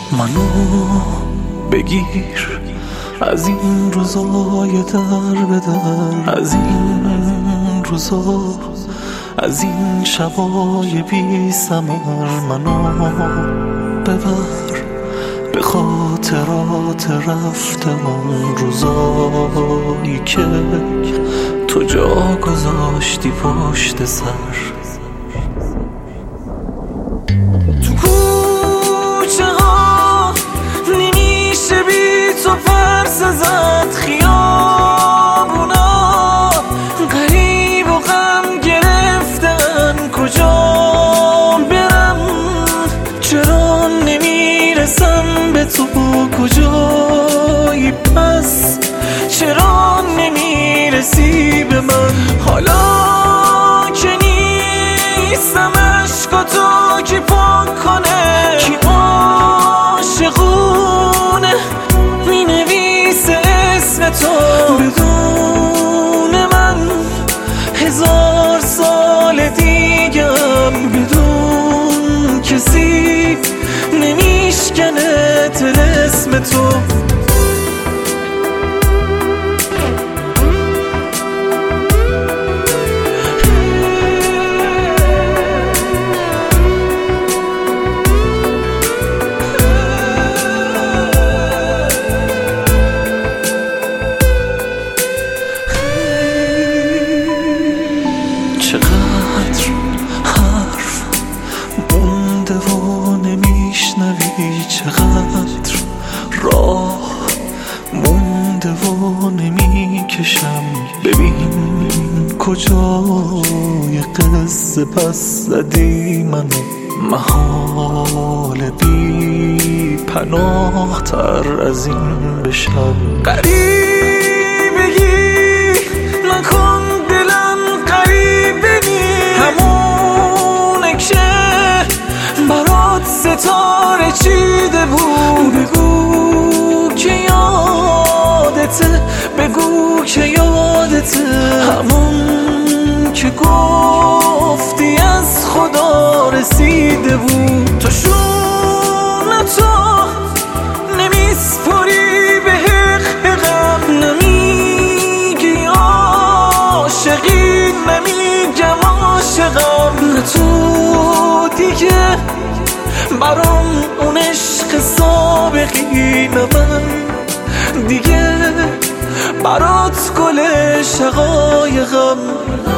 منو بگیر از این روزای در به در، از این روزا، از این شبای بی ثمر. منو ببر به خاطرات رفته اون روزایی که تو جا گذاشتی پشت سر. تو کوچه ها نمیشه بی تو پرس زد، خیابونا غریب و غم گرفتن، کجا برم چرا نمیرسم به تو، کجایی پس چرا نمیرسی به من. حالا که نیستم عشقاتو کی پاک کنه، کی عاشقونه مینویسه اسم تو بدون من. 1000 سال دیگم بدون کسی نمیشکنه طلسم تو. چقدر حرف مونده و نمیشنوی، چقدر راه مونده و نمیکشم. ببین کجای قصه پس زدی منو، محال بی پناه تر از این بشم. غریبگی نکن دلم غریبه نیست، همونه که برات ستاره چیده بود. بگو که یادته، بگو که یادته، همون که گفتی از خدا رسیده بود. تو شونتو نمیسپری به حقم، نمیگی عاشقی، نمیگم عاشقم. نه تو دیگه برام اون عشق سابقی، نه من دیگه برات گل شقایقم.